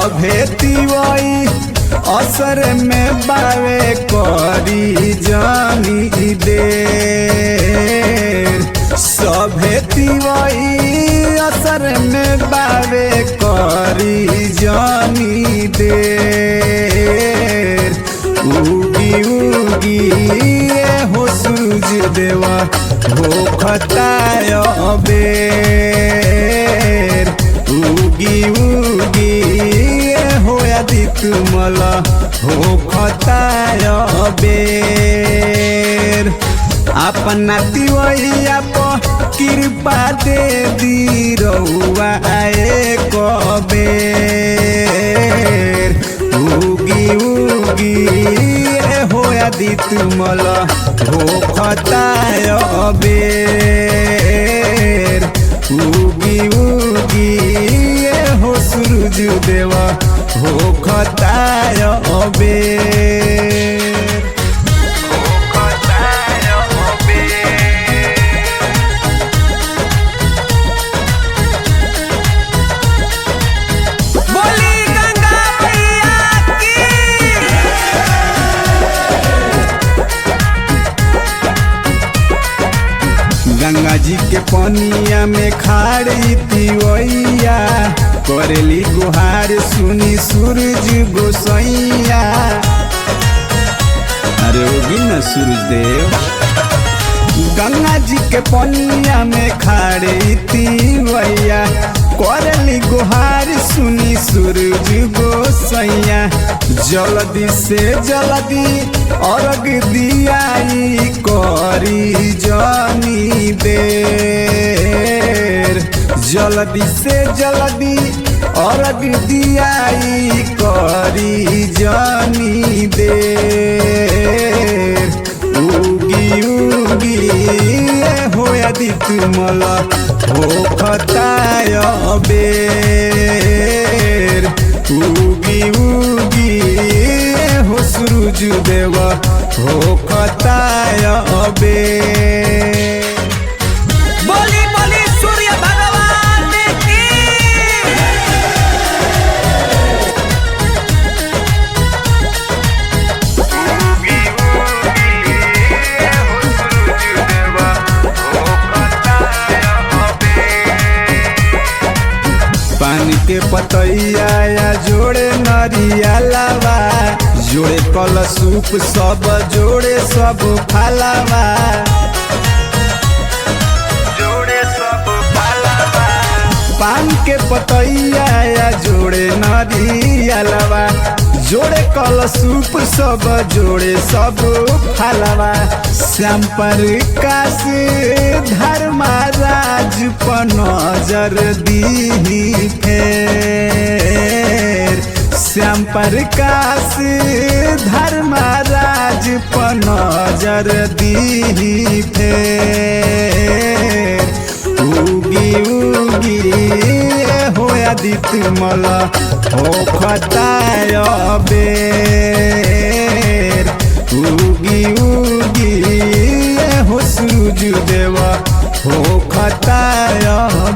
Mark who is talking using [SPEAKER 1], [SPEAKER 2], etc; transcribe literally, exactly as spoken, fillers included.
[SPEAKER 1] सभे तिवई असर में बावे करी जानी देर सभे तिवई असर में बावे करी जानी देर उगी उगी हो सूरज देवा हो खताय बेर उगी उगी हो आदित्य मल हो खताय बेर अपना तिवैया पर कृपा दे दी रउआ एक बेर उगी उगी हो आदित्य मल हो खताय बेर उगी उगी हो सूरज देवा हो खताय बेर गंगा जी के पनिया में खाड़ी तिवैया करेली गुहार सुनी सूरज गोसैया अरे होगी न सूरज देव गंगा जी के पनिया में खाड़ी तिवैया करेली गुहार सुनी सूरज गोसैया जल्दी से जल्दी अर्घ दियाई करी जानी देर जल्दी से जल्दी अर्घ दियाई करी जानी देर उगी उगी हो आदित्य मल हो खताय बेर उगी उगी हो सूरज देवा हो खताय बेर
[SPEAKER 2] बोली बोली सूर्य भगवान की
[SPEAKER 1] पानी के पतैया या जोड़े नरियलवा जोड़े कलसूप सब जोड़े सब फलवा जोड़े सब फलवा पान के पतैया या जोड़े नरियलवा जोड़े कलसूप सब जोड़े सब फलवा श्याम प्रकाश धर्मराज पर नजर दीही फेर श्याम प्रकाश धर्मराज पर नजर दीही फेर उगी उगी हो आदित्य मल हो खताय बेर उगी उगी हो सूरज देवा हो खताय